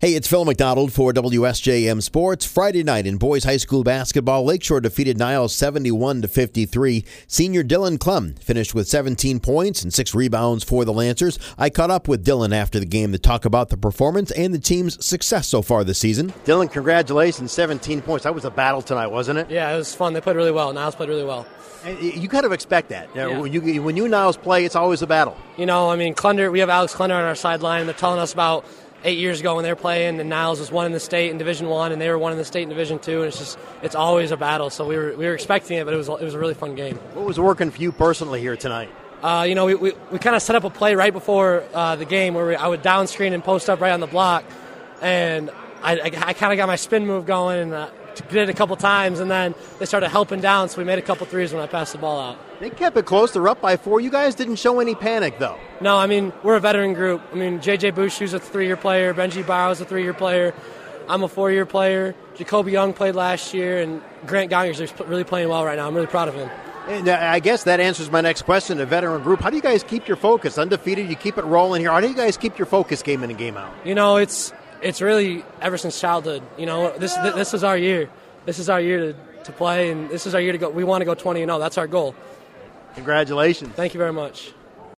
Hey, it's Phil McDonald for WSJM Sports. Friday night in boys high school basketball, Lakeshore defeated Niles 71-53. Senior Dylan Clem finished with 17 points and 6 rebounds for the Lancers. I caught up with Dylan after the game to talk about the performance and the team's success so far this season. Dylan, congratulations, 17 points. That was a battle tonight, wasn't it? Yeah, it was fun. They played really well. Niles played really well. And you kind of expect that. Yeah. When you and Niles play, it's always a battle. You know, I mean, Klender, we have Alex Klender on our sideline, and they're telling us about 8 years ago when they were playing, and Niles was one in the state in Division I, and they were one in the state in Division II, and it's always a battle. So we were expecting it, but it was a really fun game. What was working for you personally here tonight? We kind of set up a play right before the game where I would down screen and post up right on the block, and I kind of got my spin move going and did it a couple times, and then they started helping down, so we made a couple threes when I passed the ball out. They kept it close. They're up by 4. You guys didn't show any panic, though. No, I mean, we're a veteran group. I mean, J.J. Bouchou's a 3-year player. Benji Barrow's a 3-year player. I'm a 4-year player. Jacoby Young played last year, and Grant Gongers is really playing well right now. I'm really proud of him. And I guess that answers my next question, a veteran group. How do you guys keep your focus? Undefeated, you keep it rolling here. How do you guys keep your focus game in and game out? You know, it's really ever since childhood. You know, this is our year. This is our year to play, and this is our year to go. We want to go 20-0. That's our goal. Congratulations. Thank you very much.